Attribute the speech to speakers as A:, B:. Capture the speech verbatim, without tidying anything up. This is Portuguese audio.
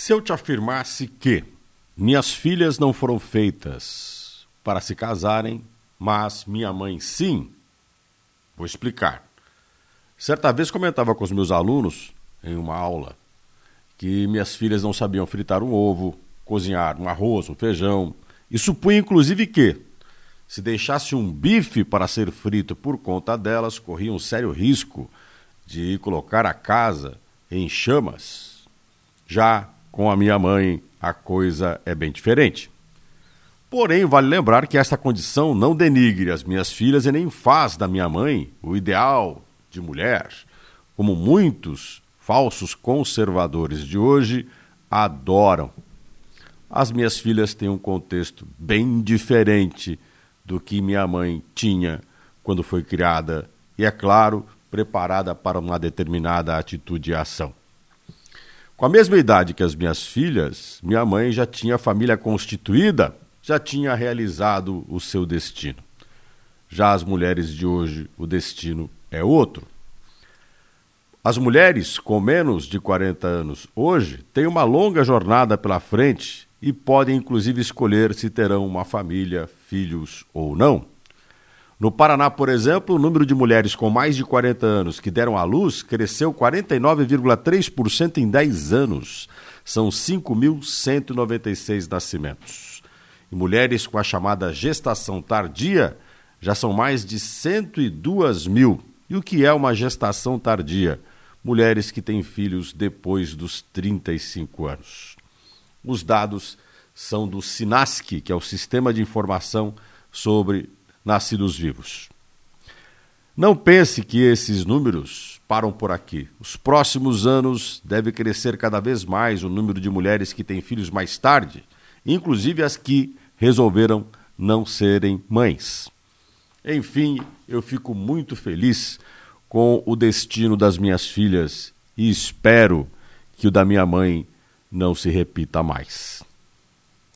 A: Se eu te afirmasse que minhas filhas não foram feitas para se casarem, mas minha mãe sim, vou explicar. Certa vez comentava com os meus alunos, em uma aula, que minhas filhas não sabiam fritar um ovo, cozinhar um arroz, um feijão, e supunha inclusive que, se deixasse um bife para ser frito por conta delas, corria um sério risco de colocar a casa em chamas. Já com a minha mãe, a coisa é bem diferente. Porém, vale lembrar que esta condição não denigre as minhas filhas e nem faz da minha mãe o ideal de mulher, como muitos falsos conservadores de hoje adoram. As minhas filhas têm um contexto bem diferente do que minha mãe tinha quando foi criada e, é claro, preparada para uma determinada atitude e ação. Com a mesma idade que as minhas filhas, minha mãe já tinha família constituída, já tinha realizado o seu destino. Já as mulheres de hoje, o destino é outro. As mulheres com menos de quarenta anos hoje têm uma longa jornada pela frente e podem inclusive escolher se terão uma família, filhos ou não. No Paraná, por exemplo, o número de mulheres com mais de quarenta anos que deram à luz cresceu quarenta e nove vírgula três por cento em dez anos. São cinco mil cento e noventa e seis nascimentos. E mulheres com a chamada gestação tardia já são mais de cento e dois mil. E o que é uma gestação tardia? Mulheres que têm filhos depois dos trinta e cinco anos. Os dados são do SINASC, que é o Sistema de Informação sobre Nascidos Vivos. Não pense que esses números param por aqui. Os próximos anos deve crescer cada vez mais o número de mulheres que têm filhos mais tarde, inclusive as que resolveram não serem mães. Enfim, eu fico muito feliz com o destino das minhas filhas e espero que o da minha mãe não se repita mais.